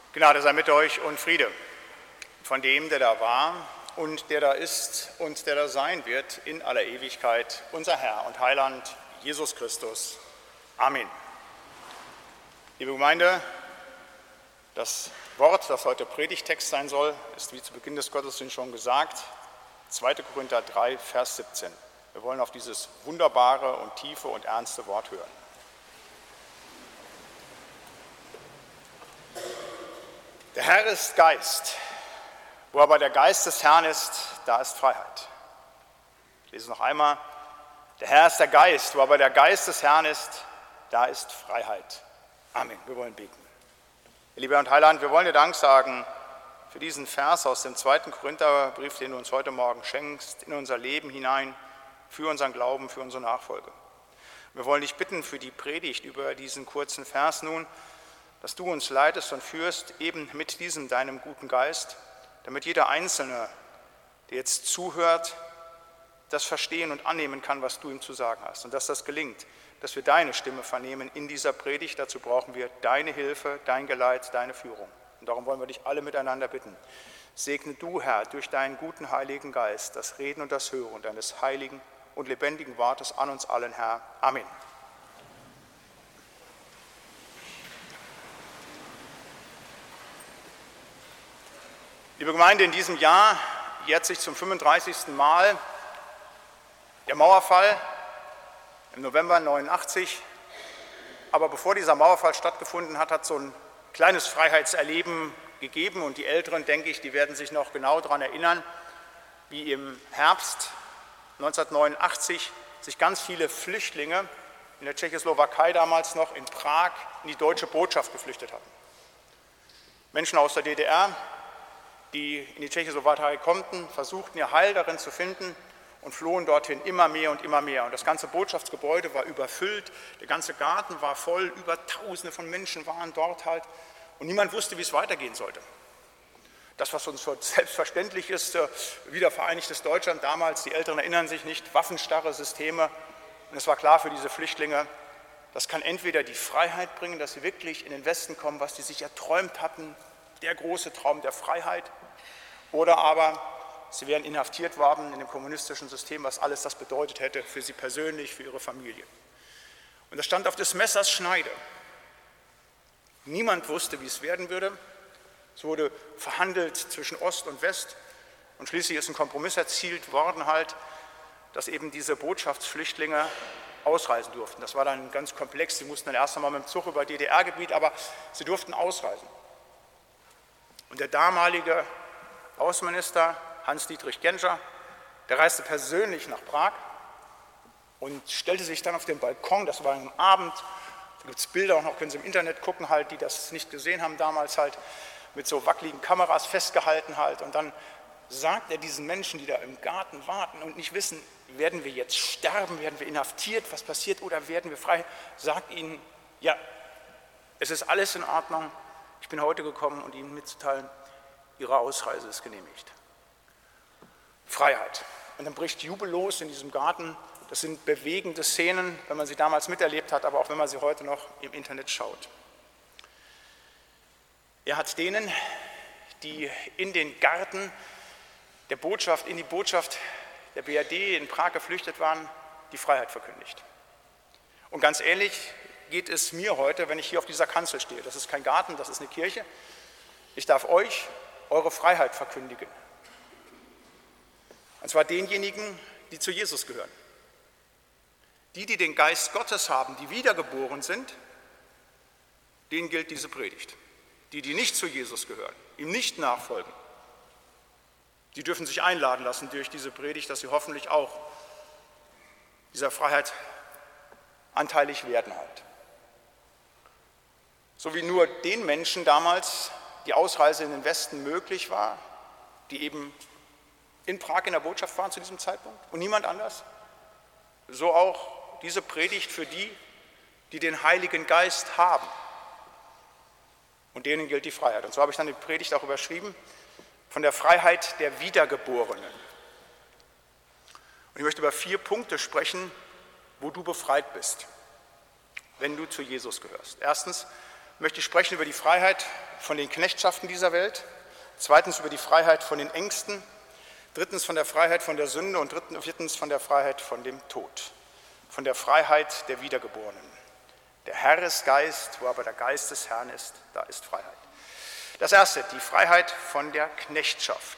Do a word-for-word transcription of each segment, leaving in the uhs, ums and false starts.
Gnade sei mit euch und Friede von dem, der da war und der da ist und der da sein wird in aller Ewigkeit, unser Herr und Heiland Jesus Christus. Amen. Liebe Gemeinde, das Wort, das heute Predigtext sein soll, ist wie zu Beginn des Gottesdienstes schon gesagt, zweiter Korinther drei, Vers siebzehn. Wir wollen auf dieses wunderbare und tiefe und ernste Wort hören. Der Herr ist Geist. Wo aber der Geist des Herrn ist, da ist Freiheit. Ich lese noch einmal. Der Herr ist der Geist. Wo aber der Geist des Herrn ist, da ist Freiheit. Amen. Wir wollen beten. Lieber und Heiland, wir wollen dir Dank sagen für diesen Vers aus dem zweiten Korintherbrief, den du uns heute Morgen schenkst, in unser Leben hinein, für unseren Glauben, für unsere Nachfolge. Wir wollen dich bitten für die Predigt über diesen kurzen Vers nun, dass du uns leitest und führst, eben mit diesem deinem guten Geist, damit jeder Einzelne, der jetzt zuhört, das verstehen und annehmen kann, was du ihm zu sagen hast. Und dass das gelingt, dass wir deine Stimme vernehmen in dieser Predigt. Dazu brauchen wir deine Hilfe, dein Geleit, deine Führung. Und darum wollen wir dich alle miteinander bitten. Segne du, Herr, durch deinen guten Heiligen Geist das Reden und das Hören deines heiligen und lebendigen Wortes an uns allen, Herr. Amen. Liebe Gemeinde, in diesem Jahr jährt sich zum fünfunddreißigsten Mal der Mauerfall im November neunundachtzig. Aber bevor dieser Mauerfall stattgefunden hat, hat es so ein kleines Freiheitserleben gegeben. Und die Älteren, denke ich, die werden sich noch genau daran erinnern, wie im Herbst neunzehnhundertneunundachtzig sich ganz viele Flüchtlinge in der Tschechoslowakei damals noch in Prag in die deutsche Botschaft geflüchtet hatten. Menschen aus der D D R, die in die Tschechoslowakei konnten, versuchten ihr Heil darin zu finden und flohen dorthin immer mehr und immer mehr. Und das ganze Botschaftsgebäude war überfüllt, der ganze Garten war voll, über Tausende von Menschen waren dort halt und niemand wusste, wie es weitergehen sollte. Das, was uns selbstverständlich ist, wiedervereinigtes Deutschland damals, die Älteren erinnern sich nicht, waffenstarre Systeme. Und es war klar für diese Flüchtlinge, das kann entweder die Freiheit bringen, dass sie wirklich in den Westen kommen, was sie sich erträumt hatten, der große Traum der Freiheit, oder aber sie wären inhaftiert worden in dem kommunistischen System, was alles das bedeutet hätte für sie persönlich, für ihre Familie. Und das stand auf des Messers Schneide. Niemand wusste, wie es werden würde. Es wurde verhandelt zwischen Ost und West und schließlich ist ein Kompromiss erzielt worden, halt, dass eben diese Botschaftsflüchtlinge ausreisen durften. Das war dann ganz komplex. Sie mussten dann erst einmal mit dem Zug über D D R-Gebiet, aber sie durften ausreisen. Und der damalige Außenminister Hans-Dietrich Genscher, der reiste persönlich nach Prag und stellte sich dann auf den Balkon, das war am Abend, da gibt es Bilder auch noch, können Sie im Internet gucken, halt, die das nicht gesehen haben damals, halt, mit so wackeligen Kameras festgehalten halt. Und dann sagt er diesen Menschen, die da im Garten warten und nicht wissen, werden wir jetzt sterben, werden wir inhaftiert, was passiert oder werden wir frei, sagt ihnen, ja, es ist alles in Ordnung, ich bin heute gekommen, um Ihnen mitzuteilen, Ihre Ausreise ist genehmigt. Freiheit. Und dann bricht Jubel los in diesem Garten. Das sind bewegende Szenen, wenn man sie damals miterlebt hat, aber auch wenn man sie heute noch im Internet schaut. Er hat denen, die in den Garten der Botschaft, in die Botschaft der B R D in Prag geflüchtet waren, die Freiheit verkündigt. Und ganz ähnlich geht es mir heute, wenn ich hier auf dieser Kanzel stehe. Das ist kein Garten, das ist eine Kirche. Ich darf euch eure Freiheit verkündigen. Und zwar denjenigen, die zu Jesus gehören. Die, die den Geist Gottes haben, die wiedergeboren sind, denen gilt diese Predigt. Die, die nicht zu Jesus gehören, ihm nicht nachfolgen, die dürfen sich einladen lassen durch diese Predigt, dass sie hoffentlich auch dieser Freiheit anteilig werden halt. So wie nur den Menschen damals die Ausreise in den Westen möglich war, die eben in Prag in der Botschaft waren zu diesem Zeitpunkt und niemand anders, so auch diese Predigt für die, die den Heiligen Geist haben. Und denen gilt die Freiheit. Und so habe ich dann die Predigt auch überschrieben, von der Freiheit der Wiedergeborenen. Und ich möchte über vier Punkte sprechen, wo du befreit bist, wenn du zu Jesus gehörst. Erstens, möchte ich sprechen über die Freiheit von den Knechtschaften dieser Welt, zweitens über die Freiheit von den Ängsten, drittens von der Freiheit von der Sünde und drittens, viertens von der Freiheit von dem Tod, von der Freiheit der Wiedergeborenen. Der Herr ist Geist, wo aber der Geist des Herrn ist, da ist Freiheit. Das erste, die Freiheit von der Knechtschaft.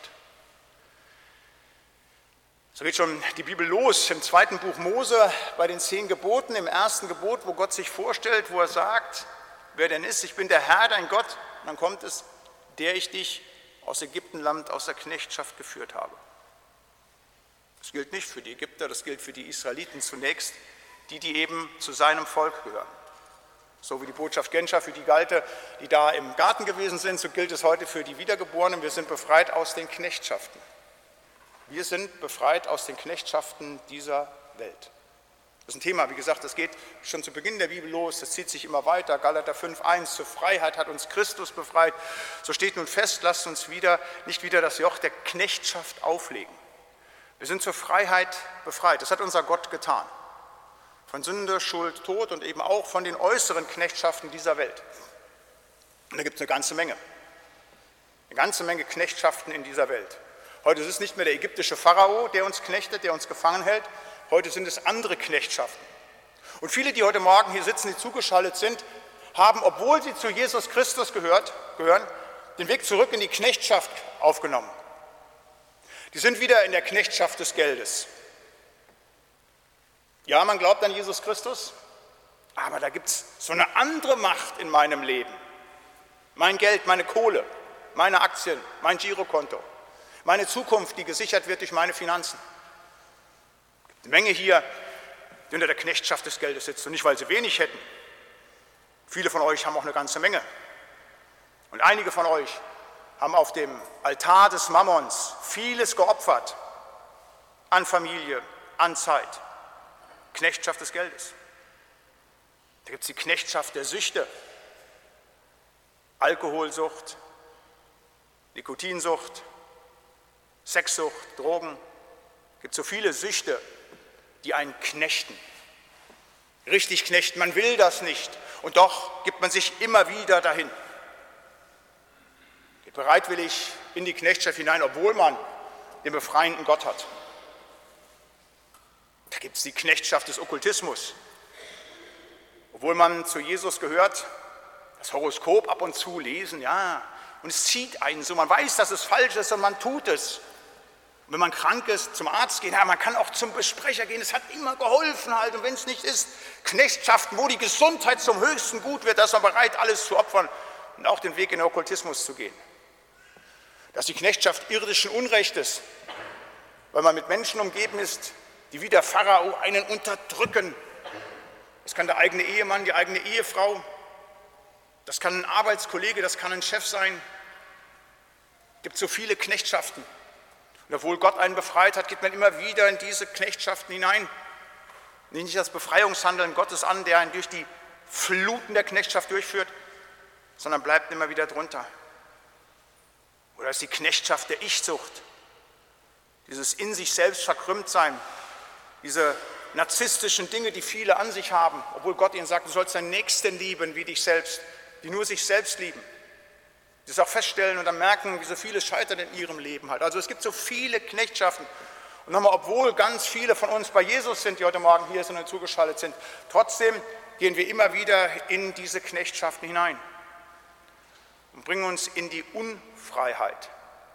So geht schon die Bibel los im zweiten Buch Mose bei den zehn Geboten, im ersten Gebot, wo Gott sich vorstellt, wo er sagt, wer denn ist, ich bin der Herr, dein Gott. Und dann kommt es, der ich dich aus Ägyptenland, aus der Knechtschaft geführt habe. Das gilt nicht für die Ägypter, das gilt für die Israeliten zunächst, die, die eben zu seinem Volk gehören. So wie die Botschaft Genscher für die galte, die da im Garten gewesen sind, so gilt es heute für die Wiedergeborenen. Wir sind befreit aus den Knechtschaften. Wir sind befreit aus den Knechtschaften dieser Welt. Das ist ein Thema, wie gesagt, das geht schon zu Beginn der Bibel los, das zieht sich immer weiter. Galater fünf eins, zur Freiheit hat uns Christus befreit. So steht nun fest, lasst uns wieder, nicht wieder das Joch der Knechtschaft auflegen. Wir sind zur Freiheit befreit, das hat unser Gott getan. Von Sünde, Schuld, Tod und eben auch von den äußeren Knechtschaften dieser Welt. Und da gibt es eine ganze Menge, eine ganze Menge Knechtschaften in dieser Welt. Heute ist es nicht mehr der ägyptische Pharao, der uns knechtet, der uns gefangen hält. Heute sind es andere Knechtschaften. Und viele, die heute Morgen hier sitzen, die zugeschaltet sind, haben, obwohl sie zu Jesus Christus gehört, gehören, den Weg zurück in die Knechtschaft aufgenommen. Die sind wieder in der Knechtschaft des Geldes. Ja, man glaubt an Jesus Christus, aber da gibt es so eine andere Macht in meinem Leben. Mein Geld, meine Kohle, meine Aktien, mein Girokonto. Meine Zukunft, die gesichert wird durch meine Finanzen. Es gibt eine Menge hier, die unter der Knechtschaft des Geldes sitzen. Und nicht, weil sie wenig hätten. Viele von euch haben auch eine ganze Menge. Und einige von euch haben auf dem Altar des Mammons vieles geopfert. An Familie, an Zeit. Knechtschaft des Geldes. Da gibt es die Knechtschaft der Süchte. Alkoholsucht, Nikotinsucht, Sexsucht, Drogen, es gibt so viele Süchte, die einen knechten. Richtig knechten, man will das nicht und doch gibt man sich immer wieder dahin. Geht bereitwillig in die Knechtschaft hinein, obwohl man den befreienden Gott hat. Da gibt es die Knechtschaft des Okkultismus. Obwohl man zu Jesus gehört, das Horoskop ab und zu lesen, ja, und es zieht einen so, man weiß, dass es falsch ist und man tut es. Und wenn man krank ist, zum Arzt gehen, ja, man kann auch zum Besprecher gehen, es hat immer geholfen halt. Und wenn es nicht ist, Knechtschaften, wo die Gesundheit zum höchsten Gut wird, da ist man bereit, alles zu opfern und auch den Weg in den Okkultismus zu gehen. Das ist die Knechtschaft irdischen Unrechtes, weil man mit Menschen umgeben ist, die wie der Pharao einen unterdrücken. Das kann der eigene Ehemann, die eigene Ehefrau, das kann ein Arbeitskollege, das kann ein Chef sein. Es gibt so viele Knechtschaften. Und obwohl Gott einen befreit hat, geht man immer wieder in diese Knechtschaften hinein. Nimmt nicht das Befreiungshandeln Gottes an, der einen durch die Fluten der Knechtschaft durchführt, sondern bleibt immer wieder drunter. Oder ist die Knechtschaft der Ich-Sucht, dieses in sich selbst verkrümmt sein, diese narzisstischen Dinge, die viele an sich haben, obwohl Gott ihnen sagt, du sollst deinen Nächsten lieben wie dich selbst, die nur sich selbst lieben. Die es auch feststellen und dann merken, wie so viele scheitern in ihrem Leben halt. Also es gibt so viele Knechtschaften. Und nochmal, obwohl ganz viele von uns bei Jesus sind, die heute Morgen hier sind und zugeschaltet sind, trotzdem gehen wir immer wieder in diese Knechtschaften hinein und bringen uns in die Unfreiheit.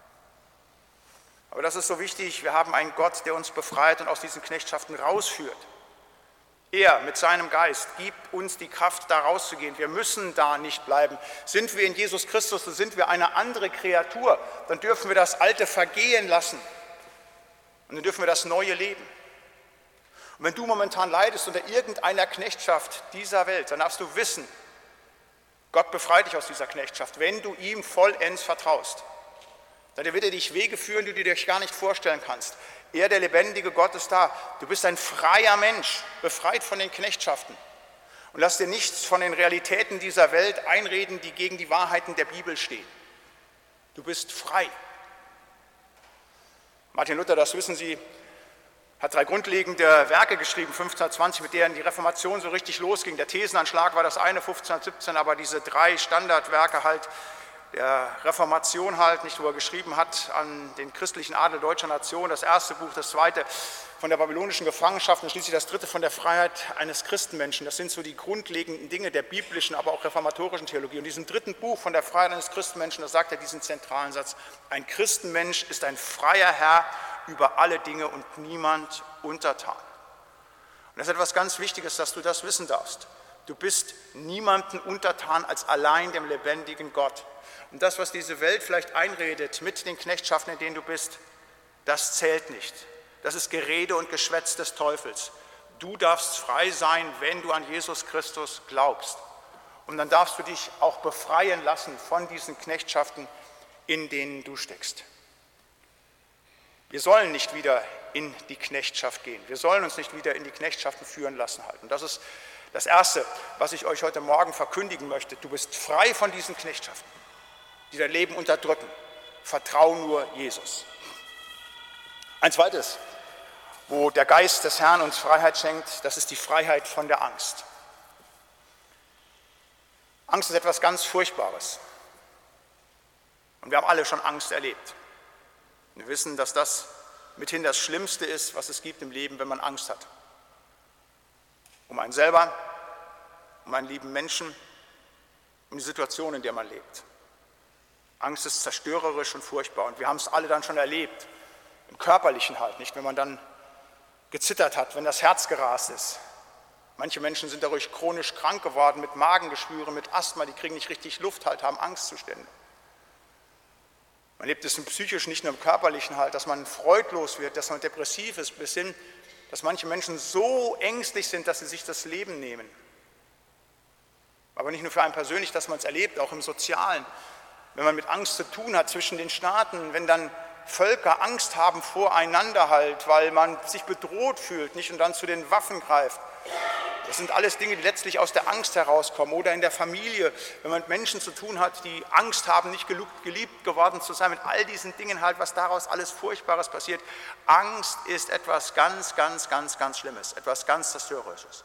Aber das ist so wichtig, wir haben einen Gott, der uns befreit und aus diesen Knechtschaften rausführt. Er mit seinem Geist gibt uns die Kraft, da rauszugehen. Wir müssen da nicht bleiben. Sind wir in Jesus Christus, so sind wir eine andere Kreatur, dann dürfen wir das Alte vergehen lassen und dann dürfen wir das Neue leben. Und wenn du momentan leidest unter irgendeiner Knechtschaft dieser Welt, dann darfst du wissen, Gott befreit dich aus dieser Knechtschaft, wenn du ihm vollends vertraust. Dann wird er dich Wege führen, die du dir gar nicht vorstellen kannst. Er, der lebendige Gott, ist da. Du bist ein freier Mensch, befreit von den Knechtschaften. Und lass dir nichts von den Realitäten dieser Welt einreden, die gegen die Wahrheiten der Bibel stehen. Du bist frei. Martin Luther, das wissen Sie, Hat drei grundlegende Werke geschrieben, fünfzehnhundertzwanzig, mit denen die Reformation so richtig losging. Der Thesenanschlag war das eine, fünfzehnhundertsiebzehn, aber diese drei Standardwerke halt der Reformation halt, nicht, wo er geschrieben hat an den christlichen Adel deutscher Nation, das erste Buch, das zweite von der babylonischen Gefangenschaft und schließlich das dritte von der Freiheit eines Christenmenschen. Das sind so die grundlegenden Dinge der biblischen, aber auch reformatorischen Theologie. Und in diesem dritten Buch von der Freiheit eines Christenmenschen, da sagt er diesen zentralen Satz: Ein Christenmensch ist ein freier Herr über alle Dinge und niemand untertan. Und das ist etwas ganz Wichtiges, dass du das wissen darfst. Du bist niemandem untertan als allein dem lebendigen Gott. Und das, was diese Welt vielleicht einredet mit den Knechtschaften, in denen du bist, das zählt nicht. Das ist Gerede und Geschwätz des Teufels. Du darfst frei sein, wenn du an Jesus Christus glaubst. Und dann darfst du dich auch befreien lassen von diesen Knechtschaften, in denen du steckst. Wir sollen nicht wieder in die Knechtschaft gehen. Wir sollen uns nicht wieder in die Knechtschaften führen lassen halten. Und das ist das Erste, was ich euch heute Morgen verkündigen möchte. Du bist frei von diesen Knechtschaften, die dein Leben unterdrücken. Vertrau nur Jesus. Ein zweites, wo der Geist des Herrn uns Freiheit schenkt, das ist die Freiheit von der Angst. Angst ist etwas ganz Furchtbares. Und wir haben alle schon Angst erlebt. Wir wissen, dass das mithin das Schlimmste ist, was es gibt im Leben, wenn man Angst hat. Um einen selber, um einen lieben Menschen, um die Situation, in der man lebt. Angst ist zerstörerisch und furchtbar und wir haben es alle dann schon erlebt, im Körperlichen halt, nicht, wenn man dann gezittert hat, wenn das Herz gerast ist. Manche Menschen sind dadurch chronisch krank geworden, mit Magengeschwüren, mit Asthma, die kriegen nicht richtig Luft halt, haben Angstzustände. Man lebt es im psychischen, nicht nur im körperlichen halt, dass man freudlos wird, dass man depressiv ist, bis hin, dass manche Menschen so ängstlich sind, dass sie sich das Leben nehmen. Aber nicht nur für einen persönlich, dass man es erlebt, auch im Sozialen. Wenn man mit Angst zu tun hat zwischen den Staaten, wenn dann Völker Angst haben voreinander halt, weil man sich bedroht fühlt, nicht, und dann zu den Waffen greift. Das sind alles Dinge, die letztlich aus der Angst herauskommen. Oder in der Familie, wenn man mit Menschen zu tun hat, die Angst haben, nicht geliebt geworden zu sein, mit all diesen Dingen halt, was daraus alles Furchtbares passiert. Angst ist etwas ganz, ganz, ganz, ganz Schlimmes, etwas ganz Zerstörerisches.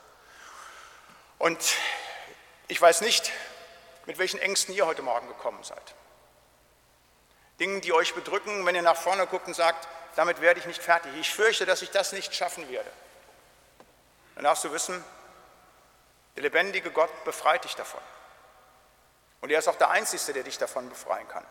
Und ich weiß nicht, mit welchen Ängsten ihr heute Morgen gekommen seid. Dingen, die euch bedrücken, wenn ihr nach vorne guckt und sagt, damit werde ich nicht fertig. Ich fürchte, dass ich das nicht schaffen werde. Dann darfst du wissen, der lebendige Gott befreit dich davon. Und er ist auch der Einzige, der dich davon befreien kann.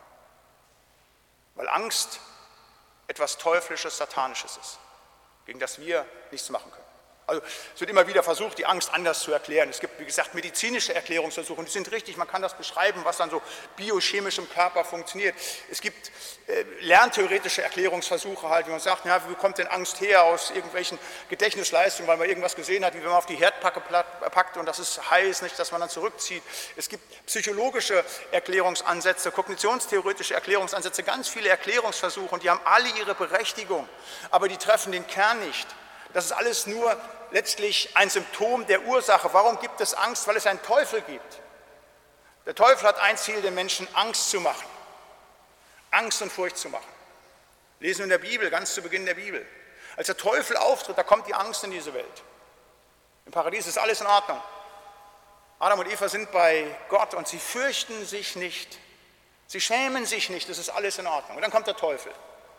Weil Angst etwas Teuflisches, Satanisches ist, gegen das wir nichts machen können. Also es wird immer wieder versucht, die Angst anders zu erklären. Es gibt, wie gesagt, medizinische Erklärungsversuche und die sind richtig, man kann das beschreiben, was dann so biochemisch im Körper funktioniert. Es gibt äh, lerntheoretische Erklärungsversuche halt, wie man sagt, ja, wie kommt denn Angst her aus irgendwelchen Gedächtnisleistungen, weil man irgendwas gesehen hat, wie wenn man auf die Herdplatte packt und das ist heiß, nicht, dass man dann zurückzieht. Es gibt psychologische Erklärungsansätze, kognitionstheoretische Erklärungsansätze, ganz viele Erklärungsversuche und die haben alle ihre Berechtigung, aber die treffen den Kern nicht. Das ist alles nur letztlich ein Symptom der Ursache. Warum gibt es Angst? Weil es einen Teufel gibt. Der Teufel hat ein Ziel, den Menschen Angst zu machen. Angst und Furcht zu machen. Lesen wir in der Bibel, ganz zu Beginn der Bibel. Als der Teufel auftritt, da kommt die Angst in diese Welt. Im Paradies ist alles in Ordnung. Adam und Eva sind bei Gott und sie fürchten sich nicht. Sie schämen sich nicht, es ist alles in Ordnung. Und dann kommt der Teufel.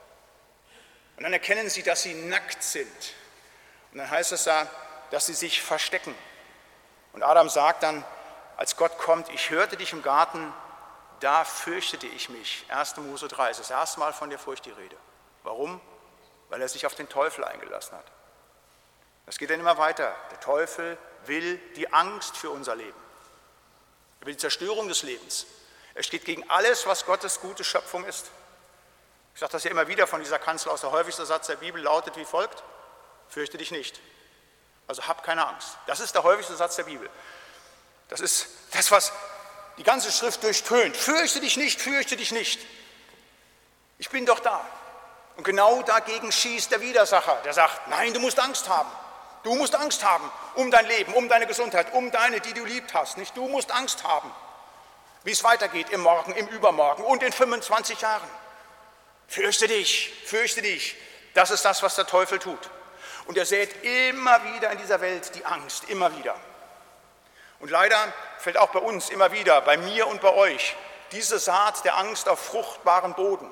Und dann erkennen sie, dass sie nackt sind. Und dann heißt es da, dass sie sich verstecken. Und Adam sagt dann, als Gott kommt, ich hörte dich im Garten, da fürchtete ich mich. erster Mose drei, das ist das erste Mal von der Furcht die Rede. Warum? Weil er sich auf den Teufel eingelassen hat. Das geht dann immer weiter. Der Teufel will die Angst für unser Leben. Er will die Zerstörung des Lebens. Er steht gegen alles, was Gottes gute Schöpfung ist. Ich sage das ja immer wieder von dieser Kanzel aus. Der häufigste Satz der Bibel lautet wie folgt: Fürchte dich nicht. Also hab keine Angst. Das ist der häufigste Satz der Bibel. Das ist das, was die ganze Schrift durchtönt. Fürchte dich nicht, fürchte dich nicht. Ich bin doch da. Und genau dagegen schießt der Widersacher, der sagt, nein, du musst Angst haben. Du musst Angst haben um dein Leben, um deine Gesundheit, um deine, die du lieb hast. Nicht du musst Angst haben, wie es weitergeht im Morgen, im Übermorgen und in fünfundzwanzig Jahren. Fürchte dich, fürchte dich. Das ist das, was der Teufel tut. Und er sät immer wieder in dieser Welt die Angst, immer wieder. Und leider fällt auch bei uns immer wieder, bei mir und bei euch, diese Saat der Angst auf fruchtbaren Boden.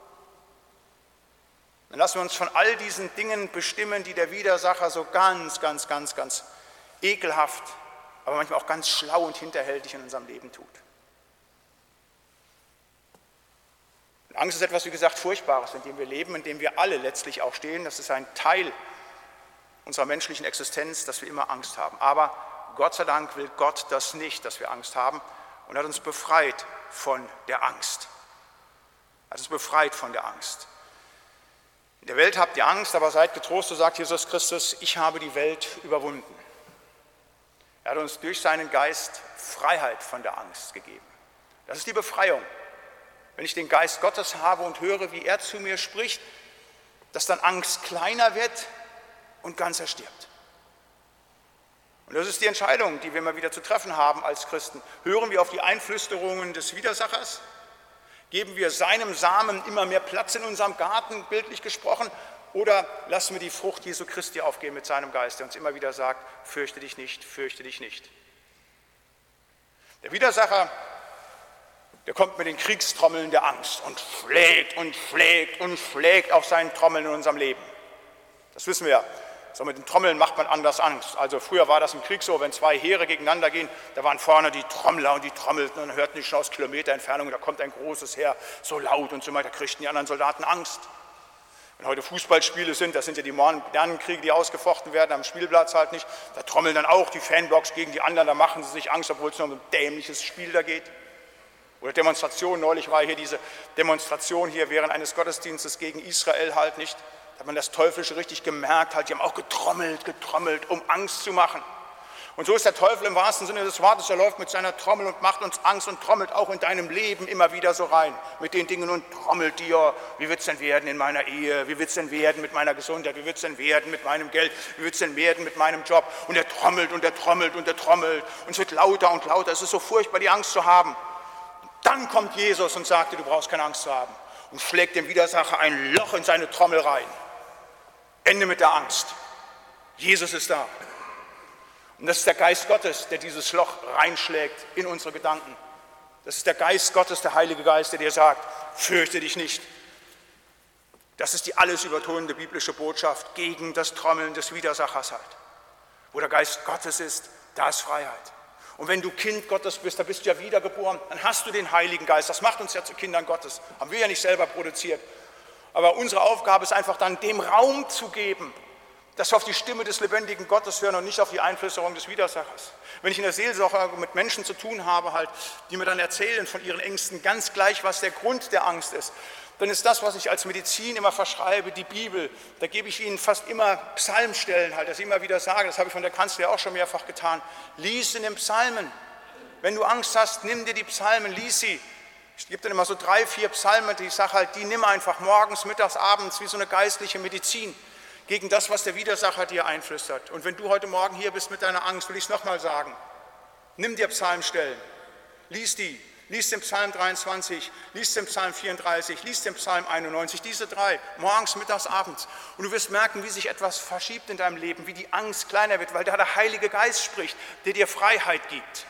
Dann lassen wir uns von all diesen Dingen bestimmen, die der Widersacher so ganz, ganz, ganz, ganz ekelhaft, aber manchmal auch ganz schlau und hinterhältig in unserem Leben tut. Und Angst ist etwas, wie gesagt, Furchtbares, in dem wir leben, in dem wir alle letztlich auch stehen. Das ist ein Teil unserer menschlichen Existenz, dass wir immer Angst haben. Aber Gott sei Dank will Gott das nicht, dass wir Angst haben, und hat uns befreit von der Angst. Er hat uns befreit von der Angst. In der Welt habt ihr Angst, aber seid getrost, so sagt Jesus Christus, ich habe die Welt überwunden. Er hat uns durch seinen Geist Freiheit von der Angst gegeben. Das ist die Befreiung. Wenn ich den Geist Gottes habe und höre, wie er zu mir spricht, dass dann Angst kleiner wird und ganz erstirbt. Und das ist die Entscheidung, die wir immer wieder zu treffen haben als Christen. Hören wir auf die Einflüsterungen des Widersachers? Geben wir seinem Samen immer mehr Platz in unserem Garten, bildlich gesprochen? Oder lassen wir die Frucht Jesu Christi aufgehen mit seinem Geist, der uns immer wieder sagt, fürchte dich nicht, fürchte dich nicht. Der Widersacher, der kommt mit den Kriegstrommeln der Angst und schlägt und schlägt und schlägt auf seinen Trommeln in unserem Leben. Das wissen wir ja. So, mit den Trommeln macht man anders Angst. Also früher war das im Krieg so, wenn zwei Heere gegeneinander gehen, da waren vorne die Trommler und die trommelten und dann hörten die schon aus Kilometer Entfernung, da kommt ein großes Heer, so laut und so weiter, da kriegten die anderen Soldaten Angst. Wenn heute Fußballspiele sind, das sind ja die modernen Kriege, die ausgefochten werden, am Spielplatz halt nicht, da trommeln dann auch die Fanblocks gegen die anderen, da machen sie sich Angst, obwohl es nur um ein dämliches Spiel da geht. Oder Demonstrationen, neulich war hier diese Demonstration hier während eines Gottesdienstes gegen Israel halt nicht. Da hat man das Teuflische richtig gemerkt, halt, die haben auch getrommelt, getrommelt, um Angst zu machen. Und so ist der Teufel im wahrsten Sinne des Wortes, er läuft mit seiner Trommel und macht uns Angst und trommelt auch in deinem Leben immer wieder so rein mit den Dingen und trommelt dir, wie wird es denn werden in meiner Ehe, wie wird es denn werden mit meiner Gesundheit, wie wird es denn werden mit meinem Geld, wie wird es denn werden mit meinem Job. Und er trommelt und er trommelt und er trommelt und es wird lauter und lauter, es ist so furchtbar, die Angst zu haben. Dann kommt Jesus und sagte, du brauchst keine Angst zu haben und schlägt dem Widersacher ein Loch in seine Trommel rein. Ende mit der Angst. Jesus ist da. Und das ist der Geist Gottes, der dieses Loch reinschlägt in unsere Gedanken. Das ist der Geist Gottes, der Heilige Geist, der dir sagt, fürchte dich nicht. Das ist die alles übertonende biblische Botschaft gegen das Trommeln des Widersachers halt. Wo der Geist Gottes ist, da ist Freiheit. Und wenn du Kind Gottes bist, da bist du ja wiedergeboren, dann hast du den Heiligen Geist. Das macht uns ja zu Kindern Gottes. Haben wir ja nicht selber produziert. Aber unsere Aufgabe ist einfach dann, dem Raum zu geben, dass wir auf die Stimme des lebendigen Gottes hören und nicht auf die Einflüsterung des Widersachers. Wenn ich in der Seelsorge mit Menschen zu tun habe, halt, die mir dann erzählen von ihren Ängsten, ganz gleich, was der Grund der Angst ist, dann ist das, was ich als Medizin immer verschreibe, die Bibel. Da gebe ich ihnen fast immer Psalmstellen, halt, dass ich immer wieder sage, das habe ich von der Kanzler auch schon mehrfach getan, lies in den Psalmen. Wenn du Angst hast, nimm dir die Psalmen, lies sie. Ich gebe dann immer so drei, vier Psalmen, die ich sage halt, die nimm einfach morgens, mittags, abends, wie so eine geistliche Medizin gegen das, was der Widersacher dir einflüstert. Und wenn du heute Morgen hier bist mit deiner Angst, will ich es nochmal sagen, nimm dir Psalmstellen, lies die, lies den Psalm dreiundzwanzig, lies den Psalm vierunddreißig, lies den Psalm einundneunzig, diese drei, morgens, mittags, abends. Und du wirst merken, wie sich etwas verschiebt in deinem Leben, wie die Angst kleiner wird, weil da der Heilige Geist spricht, der dir Freiheit gibt.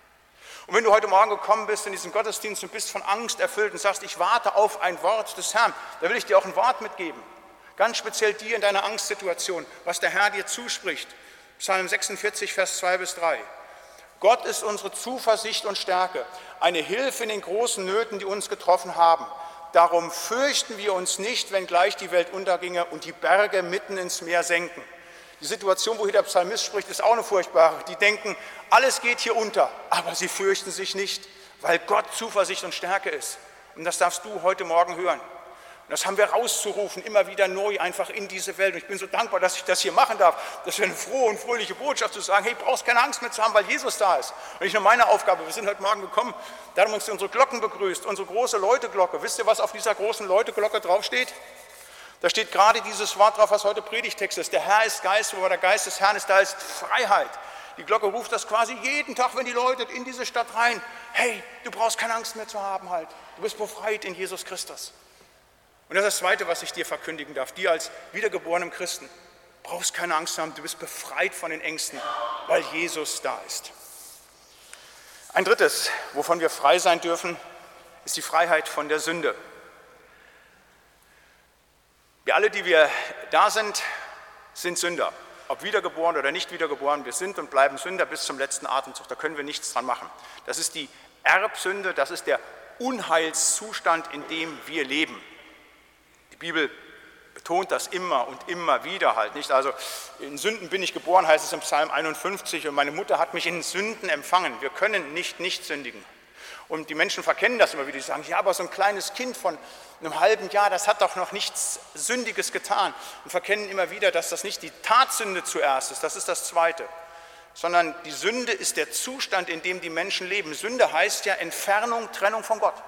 Und wenn du heute Morgen gekommen bist in diesen Gottesdienst und bist von Angst erfüllt und sagst, ich warte auf ein Wort des Herrn, da will ich dir auch ein Wort mitgeben. Ganz speziell dir in deiner Angstsituation, was der Herr dir zuspricht. Psalm sechsundvierzig, Vers zwei bis drei. Gott ist unsere Zuversicht und Stärke, eine Hilfe in den großen Nöten, die uns getroffen haben. Darum fürchten wir uns nicht, wenn gleich die Welt unterginge und die Berge mitten ins Meer senken. Die Situation, wo hier der Psalmist spricht, ist auch eine furchtbare. Die denken, alles geht hier unter, aber sie fürchten sich nicht, weil Gott Zuversicht und Stärke ist. Und das darfst du heute Morgen hören. Und das haben wir rauszurufen, immer wieder neu einfach in diese Welt. Und ich bin so dankbar, dass ich das hier machen darf. Das wäre eine frohe und fröhliche Botschaft zu sagen, hey, du brauchst keine Angst mehr zu haben, weil Jesus da ist. Und nicht nur meine Aufgabe, wir sind heute Morgen gekommen, da haben uns unsere Glocken begrüßt, unsere große Läuteglocke. Wisst ihr, was auf dieser großen Läuteglocke draufsteht? Da steht gerade dieses Wort drauf, was heute Predigtext ist. Der Herr ist Geist, wo der Geist des Herrn ist, da ist Freiheit. Die Glocke ruft das quasi jeden Tag, wenn die läutet, in diese Stadt rein. Hey, du brauchst keine Angst mehr zu haben halt. Du bist befreit in Jesus Christus. Und das ist das Zweite, was ich dir verkündigen darf. Dir als wiedergeborenem Christen Du brauchst keine Angst haben, du bist befreit von den Ängsten, weil Jesus da ist. Ein drittes, wovon wir frei sein dürfen, ist die Freiheit von der Sünde. Wir alle, die wir da sind, sind Sünder. Ob wiedergeboren oder nicht wiedergeboren, wir sind und bleiben Sünder bis zum letzten Atemzug. Da können wir nichts dran machen. Das ist die Erbsünde, das ist der Unheilszustand, in dem wir leben. Die Bibel betont das immer und immer wieder halt, nicht? Also in Sünden bin ich geboren, heißt es im Psalm einundfünfzig, und meine Mutter hat mich in Sünden empfangen. Wir können nicht nicht sündigen. Und die Menschen verkennen das immer wieder, die sagen, ja, aber so ein kleines Kind von einem halben Jahr, das hat doch noch nichts Sündiges getan. Und verkennen immer wieder, dass das nicht die Tatsünde zuerst ist, das ist das Zweite, sondern die Sünde ist der Zustand, in dem die Menschen leben. Sünde heißt ja Entfernung, Trennung von Gott.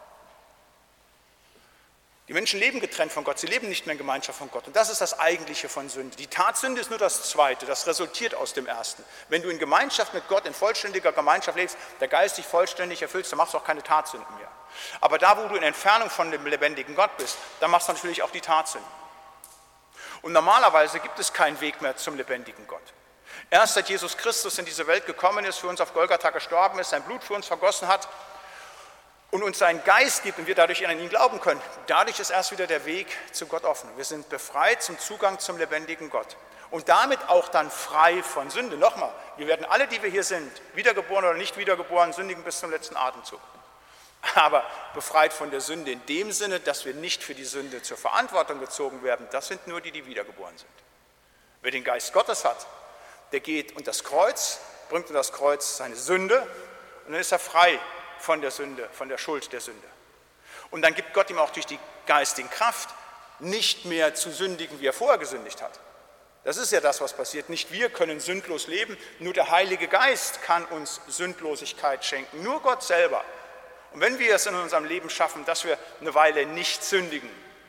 Die Menschen leben getrennt von Gott, sie leben nicht mehr in Gemeinschaft von Gott. Und das ist das Eigentliche von Sünde. Die Tatsünde ist nur das Zweite, das resultiert aus dem Ersten. Wenn du in Gemeinschaft mit Gott, in vollständiger Gemeinschaft lebst, der Geist dich vollständig erfüllst, dann machst du auch keine Tatsünden mehr. Aber da, wo du in Entfernung von dem lebendigen Gott bist, dann machst du natürlich auch die Tatsünden. Und normalerweise gibt es keinen Weg mehr zum lebendigen Gott. Erst seit Jesus Christus in diese Welt gekommen ist, für uns auf Golgatha gestorben ist, sein Blut für uns vergossen hat, und uns seinen Geist gibt und wir dadurch an ihn glauben können, dadurch ist erst wieder der Weg zu Gott offen. Wir sind befreit zum Zugang zum lebendigen Gott und damit auch dann frei von Sünde. Nochmal, wir werden alle, die wir hier sind, wiedergeboren oder nicht wiedergeboren, sündigen bis zum letzten Atemzug. Aber befreit von der Sünde in dem Sinne, dass wir nicht für die Sünde zur Verantwortung gezogen werden, das sind nur die, die wiedergeboren sind. Wer den Geist Gottes hat, der geht unter das Kreuz, bringt unter das Kreuz seine Sünde und dann ist er frei von der Sünde, von der Schuld der Sünde. Und dann gibt Gott ihm auch durch die geistige Kraft, nicht mehr zu sündigen, wie er vorher gesündigt hat. Das ist ja das, was passiert. Nicht wir können sündlos leben, nur der Heilige Geist kann uns Sündlosigkeit schenken, nur Gott selber. Und wenn wir es in unserem Leben schaffen, dass wir eine Weile nicht sündigen,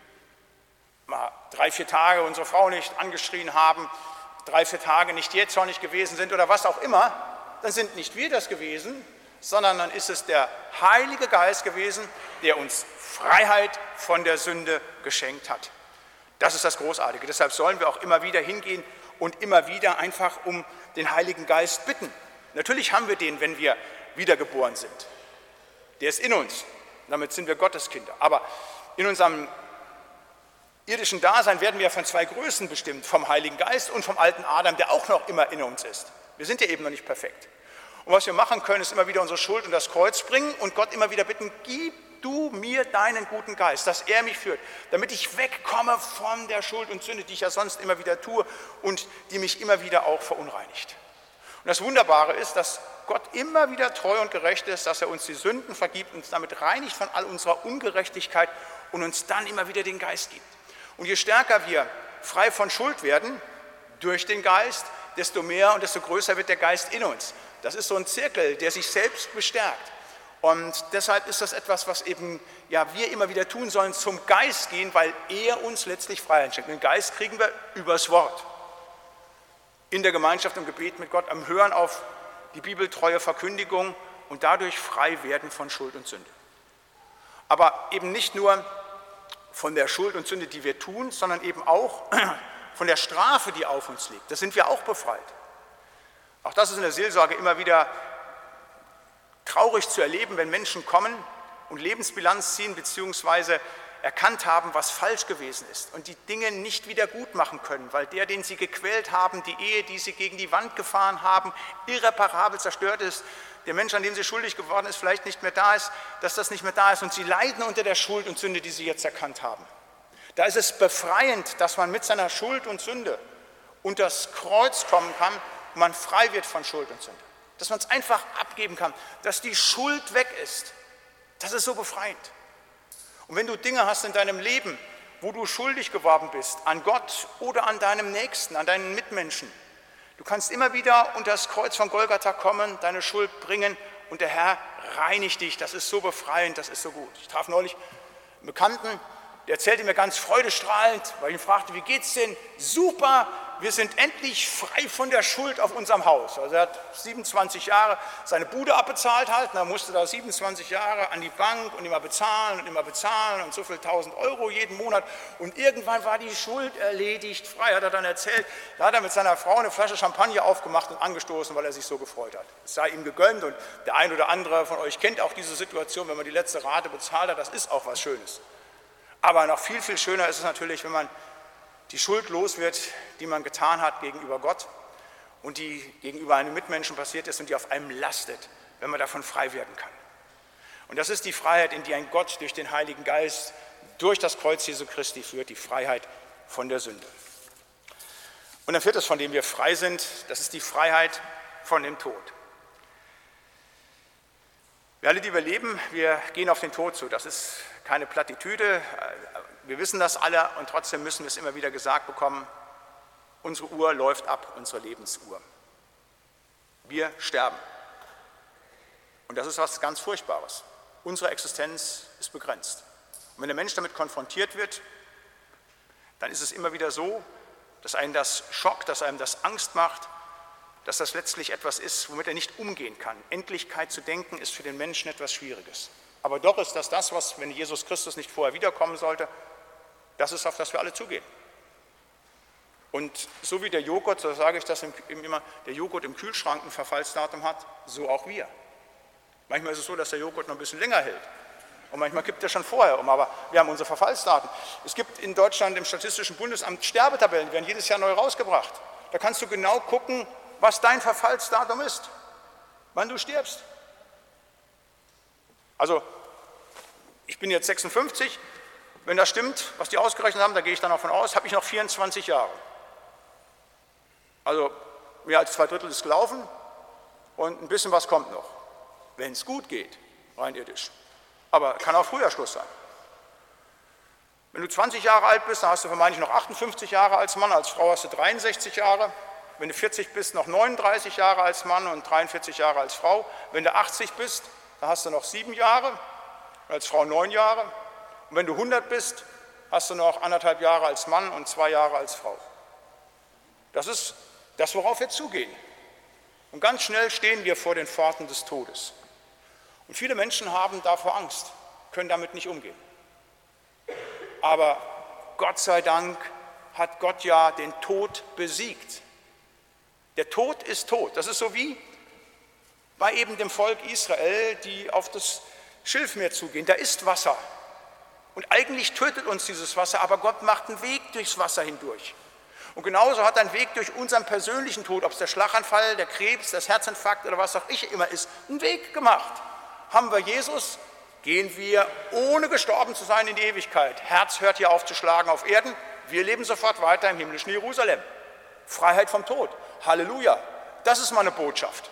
mal drei, vier Tage unsere Frau nicht angeschrien haben, drei, vier Tage nicht jähzornig gewesen sind oder was auch immer, dann sind nicht wir das gewesen, sondern dann ist es der Heilige Geist gewesen, der uns Freiheit von der Sünde geschenkt hat. Das ist das Großartige. Deshalb sollen wir auch immer wieder hingehen und immer wieder einfach um den Heiligen Geist bitten. Natürlich haben wir den, wenn wir wiedergeboren sind. Der ist in uns. Damit sind wir Gotteskinder. Aber in unserem irdischen Dasein werden wir von zwei Größen bestimmt, vom Heiligen Geist und vom alten Adam, der auch noch immer in uns ist. Wir sind ja eben noch nicht perfekt. Und was wir machen können, ist immer wieder unsere Schuld und das Kreuz bringen und Gott immer wieder bitten, gib du mir deinen guten Geist, dass er mich führt, damit ich wegkomme von der Schuld und Sünde, die ich ja sonst immer wieder tue und die mich immer wieder auch verunreinigt. Und das Wunderbare ist, dass Gott immer wieder treu und gerecht ist, dass er uns die Sünden vergibt und uns damit reinigt von all unserer Ungerechtigkeit und uns dann immer wieder den Geist gibt. Und je stärker wir frei von Schuld werden durch den Geist, desto mehr und desto größer wird der Geist in uns. Das ist so ein Zirkel, der sich selbst bestärkt. Und deshalb ist das etwas, was eben ja, wir immer wieder tun sollen, zum Geist gehen, weil er uns letztlich Freiheit schenkt. Den Geist kriegen wir übers Wort. In der Gemeinschaft im Gebet mit Gott, am Hören auf die bibeltreue Verkündigung und dadurch frei werden von Schuld und Sünde. Aber eben nicht nur von der Schuld und Sünde, die wir tun, sondern eben auch von der Strafe, die auf uns liegt. Da sind wir auch befreit. Auch das ist in der Seelsorge immer wieder traurig zu erleben, wenn Menschen kommen und Lebensbilanz ziehen bzw. erkannt haben, was falsch gewesen ist und die Dinge nicht wieder gut machen können, weil der, den sie gequält haben, die Ehe, die sie gegen die Wand gefahren haben, irreparabel zerstört ist, der Mensch, an dem sie schuldig geworden ist, vielleicht nicht mehr da ist, dass das nicht mehr da ist und sie leiden unter der Schuld und Sünde, die sie jetzt erkannt haben. Da ist es befreiend, dass man mit seiner Schuld und Sünde unter das Kreuz kommen kann und man frei wird von Schuld und Sünde. Dass man es einfach abgeben kann, dass die Schuld weg ist. Das ist so befreiend. Und wenn du Dinge hast in deinem Leben, wo du schuldig geworden bist, an Gott oder an deinem Nächsten, an deinen Mitmenschen, du kannst immer wieder unter das Kreuz von Golgatha kommen, deine Schuld bringen und der Herr reinigt dich. Das ist so befreiend, das ist so gut. Ich traf neulich einen Bekannten, der erzählte mir ganz freudestrahlend, weil ich ihn fragte, wie geht's denn? Super, wir sind endlich frei von der Schuld auf unserem Haus. Also er hat siebenundzwanzig Jahre seine Bude abbezahlt halt, und er musste da siebenundzwanzig Jahre an die Bank und immer bezahlen und immer bezahlen und so viel tausend Euro jeden Monat. Und irgendwann war die Schuld erledigt, frei, hat er dann erzählt. Da hat er mit seiner Frau eine Flasche Champagner aufgemacht und angestoßen, weil er sich so gefreut hat. Es sei ihm gegönnt, und der ein oder andere von euch kennt auch diese Situation, wenn man die letzte Rate bezahlt hat, das ist auch was Schönes. Aber noch viel, viel schöner ist es natürlich, wenn man die Schuld los wird, die man getan hat gegenüber Gott und die gegenüber einem Mitmenschen passiert ist und die auf einem lastet, wenn man davon frei werden kann. Und das ist die Freiheit, in die ein Gott durch den Heiligen Geist, durch das Kreuz Jesu Christi führt, die Freiheit von der Sünde. Und ein viertes, von dem wir frei sind, das ist die Freiheit von dem Tod. Wir alle, die wir leben, wir gehen auf den Tod zu. Das ist keine Plattitüde. Wir wissen das alle, und trotzdem müssen wir es immer wieder gesagt bekommen, unsere Uhr läuft ab, unsere Lebensuhr. Wir sterben. Und das ist was ganz Furchtbares. Unsere Existenz ist begrenzt. Und wenn der Mensch damit konfrontiert wird, dann ist es immer wieder so, dass einen das schockt, dass einem das Angst macht, dass das letztlich etwas ist, womit er nicht umgehen kann. Endlichkeit zu denken ist für den Menschen etwas Schwieriges. Aber doch ist das das, was, wenn Jesus Christus nicht vorher wiederkommen sollte, das ist, auf das wir alle zugehen. Und so wie der Joghurt, so sage ich das immer, der Joghurt im Kühlschrank ein Verfallsdatum hat, so auch wir. Manchmal ist es so, dass der Joghurt noch ein bisschen länger hält. Und manchmal kippt er schon vorher um, aber wir haben unsere Verfallsdaten. Es gibt in Deutschland im Statistischen Bundesamt Sterbetabellen, die werden jedes Jahr neu rausgebracht. Da kannst du genau gucken, was dein Verfallsdatum ist, wann du stirbst. Also, ich bin jetzt sechsundfünfzig, wenn das stimmt, was die ausgerechnet haben, da gehe ich dann auch von aus, habe ich noch vierundzwanzig Jahre. Also, mehr als zwei Drittel ist gelaufen und ein bisschen was kommt noch, wenn es gut geht, rein irdisch. Aber kann auch früher Schluss sein. Wenn du zwanzig Jahre alt bist, dann hast du vermeintlich noch achtundfünfzig Jahre als Mann, als Frau hast du dreiundsechzig Jahre. Wenn du vierzig bist, noch neununddreißig Jahre als Mann und dreiundvierzig Jahre als Frau. Wenn du achtzig bist, dann hast du noch sieben Jahre, als Frau neun Jahre. Und wenn du hundert bist, hast du noch anderthalb Jahre als Mann und zwei Jahre als Frau. Das ist das, worauf wir zugehen. Und ganz schnell stehen wir vor den Pforten des Todes. Und viele Menschen haben davor Angst, können damit nicht umgehen. Aber Gott sei Dank hat Gott ja den Tod besiegt. Der Tod ist tot. Das ist so wie bei eben dem Volk Israel, die auf das Schilfmeer zugehen. Da ist Wasser. Und eigentlich tötet uns dieses Wasser, aber Gott macht einen Weg durchs Wasser hindurch. Und genauso hat er einen Weg durch unseren persönlichen Tod, ob es der Schlaganfall, der Krebs, das Herzinfarkt oder was auch immer ist, einen Weg gemacht. Haben wir Jesus, gehen wir, ohne gestorben zu sein, in die Ewigkeit. Herz hört hier auf zu schlagen auf Erden, wir leben sofort weiter im himmlischen Jerusalem. Freiheit vom Tod. Halleluja. Das ist meine Botschaft.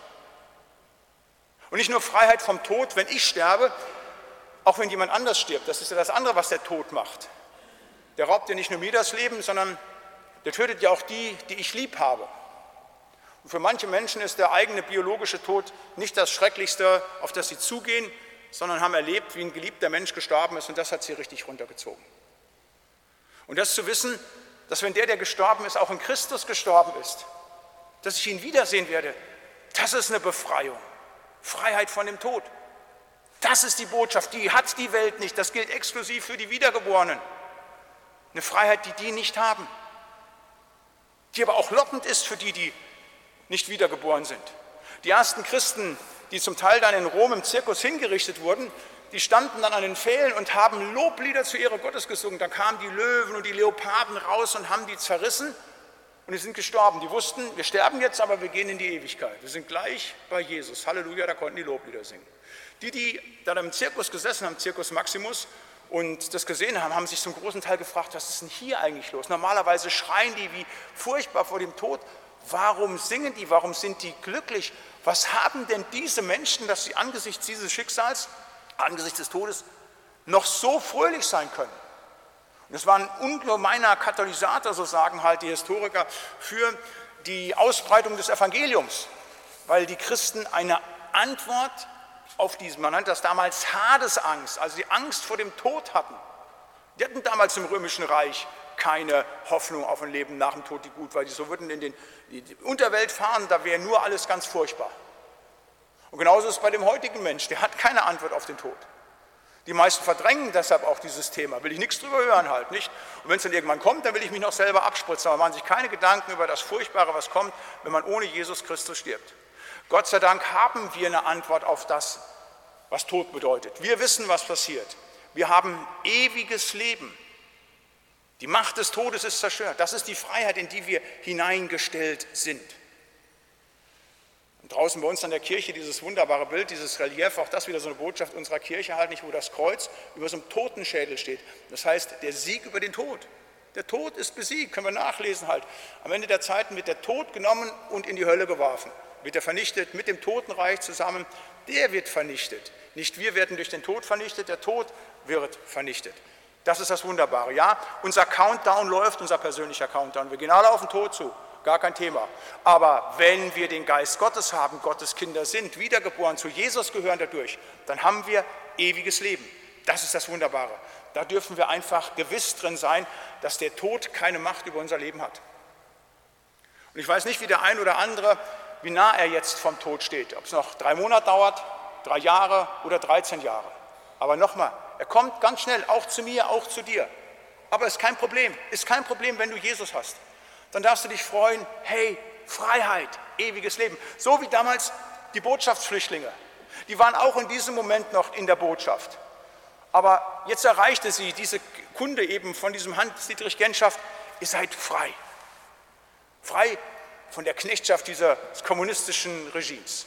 Und nicht nur Freiheit vom Tod, wenn ich sterbe, auch wenn jemand anders stirbt. Das ist ja das andere, was der Tod macht. Der raubt ja nicht nur mir das Leben, sondern der tötet ja auch die, die ich lieb habe. Und für manche Menschen ist der eigene biologische Tod nicht das Schrecklichste, auf das sie zugehen, sondern haben erlebt, wie ein geliebter Mensch gestorben ist, und das hat sie richtig runtergezogen. Und das zu wissen, dass wenn der, der gestorben ist, auch in Christus gestorben ist, dass ich ihn wiedersehen werde, das ist eine Befreiung. Freiheit von dem Tod. Das ist die Botschaft, die hat die Welt nicht. Das gilt exklusiv für die Wiedergeborenen. Eine Freiheit, die die nicht haben. Die aber auch lockend ist für die, die nicht wiedergeboren sind. Die ersten Christen, die zum Teil dann in Rom im Zirkus hingerichtet wurden, die standen dann an den Pfählen und haben Loblieder zur Ehre Gottes gesungen. Da kamen die Löwen und die Leoparden raus und haben die zerrissen. Und die sind gestorben. Die wussten, wir sterben jetzt, aber wir gehen in die Ewigkeit. Wir sind gleich bei Jesus. Halleluja, da konnten die Loblieder singen. Die, die da im Zirkus gesessen haben, Circus Maximus, und das gesehen haben, haben sich zum großen Teil gefragt, was ist denn hier eigentlich los? Normalerweise schreien die wie furchtbar vor dem Tod. Warum singen die? Warum sind die glücklich? Was haben denn diese Menschen, dass sie angesichts dieses Schicksals, angesichts des Todes, noch so fröhlich sein können? Das war ein ungemeiner Katalysator, so sagen halt die Historiker, für die Ausbreitung des Evangeliums, weil die Christen eine Antwort auf diese, man nannte das damals Hadesangst, also die Angst vor dem Tod hatten. Die hatten damals im Römischen Reich keine Hoffnung auf ein Leben nach dem Tod, die gut war. Die so würden in den, die Unterwelt fahren, da wäre nur alles ganz furchtbar. Und genauso ist es bei dem heutigen Mensch, der hat keine Antwort auf den Tod. Die meisten verdrängen deshalb auch dieses Thema, will ich nichts drüber hören halt, nicht? Und wenn es dann irgendwann kommt, dann will ich mich noch selber abspritzen, aber machen sich keine Gedanken über das Furchtbare, was kommt, wenn man ohne Jesus Christus stirbt. Gott sei Dank haben wir eine Antwort auf das, was Tod bedeutet. Wir wissen, was passiert. Wir haben ewiges Leben. Die Macht des Todes ist zerstört. Das ist die Freiheit, in die wir hineingestellt sind. Und draußen bei uns an der Kirche dieses wunderbare Bild, dieses Relief, auch das wieder so eine Botschaft unserer Kirche halt nicht, wo das Kreuz über so einem Totenschädel steht. Das heißt, der Sieg über den Tod. Der Tod ist besiegt, können wir nachlesen halt. Am Ende der Zeiten wird der Tod genommen und in die Hölle geworfen. Wird er vernichtet mit dem Totenreich zusammen. Der wird vernichtet. Nicht wir werden durch den Tod vernichtet, der Tod wird vernichtet. Das ist das Wunderbare. Ja, unser Countdown läuft, unser persönlicher Countdown. Wir gehen alle auf den Tod zu, gar kein Thema. Aber wenn wir den Geist Gottes haben, Gottes Kinder sind, wiedergeboren, zu Jesus gehören dadurch, dann haben wir ewiges Leben. Das ist das Wunderbare. Da dürfen wir einfach gewiss drin sein, dass der Tod keine Macht über unser Leben hat. Und ich weiß nicht, wie der ein oder andere, wie nah er jetzt vom Tod steht. Ob es noch drei Monate dauert, drei Jahre oder dreizehn Jahre. Aber nochmal, er kommt ganz schnell, auch zu mir, auch zu dir. Aber ist kein Problem, ist kein Problem, wenn du Jesus hast. Dann darfst du dich freuen, hey, Freiheit, ewiges Leben. So wie damals die Botschaftsflüchtlinge. Die waren auch in diesem Moment noch in der Botschaft. Aber jetzt erreichte sie diese Kunde eben von diesem Hans-Dietrich Genschaft, ihr seid frei. Frei von der Knechtschaft dieses kommunistischen Regimes.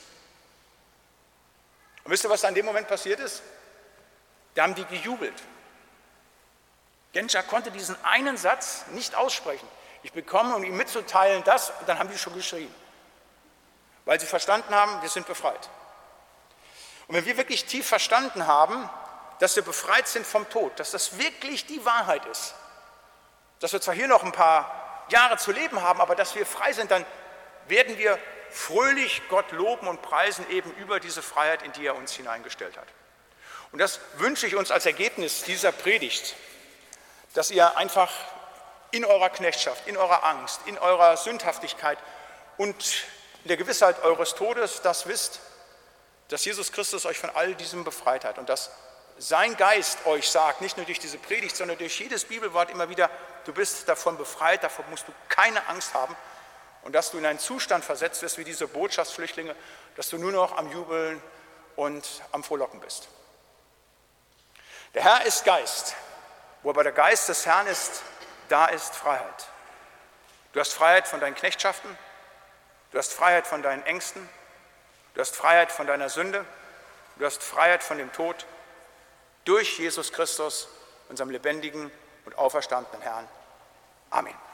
Und wisst ihr, was da in dem Moment passiert ist? Da haben die gejubelt. Genscher konnte diesen einen Satz nicht aussprechen. Ich bekomme, um ihm mitzuteilen, das, und dann haben die schon geschrien. Weil sie verstanden haben, wir sind befreit. Und wenn wir wirklich tief verstanden haben, dass wir befreit sind vom Tod, dass das wirklich die Wahrheit ist, dass wir zwar hier noch ein paar Jahre zu leben haben, aber dass wir frei sind, dann werden wir fröhlich Gott loben und preisen eben über diese Freiheit, in die er uns hineingestellt hat. Und das wünsche ich uns als Ergebnis dieser Predigt, dass ihr einfach in eurer Knechtschaft, in eurer Angst, in eurer Sündhaftigkeit und in der Gewissheit eures Todes das wisst, dass Jesus Christus euch von all diesem befreit hat und dass sein Geist euch sagt, nicht nur durch diese Predigt, sondern durch jedes Bibelwort immer wieder, du bist davon befreit, davon musst du keine Angst haben und dass du in einen Zustand versetzt wirst wie diese Botschaftsflüchtlinge, dass du nur noch am Jubeln und am Frohlocken bist. Der Herr ist Geist, wo aber der Geist des Herrn ist, da ist Freiheit. Du hast Freiheit von deinen Knechtschaften, du hast Freiheit von deinen Ängsten, du hast Freiheit von deiner Sünde, du hast Freiheit von dem Tod, durch Jesus Christus, unserem lebendigen und auferstandenen Herrn. Amen.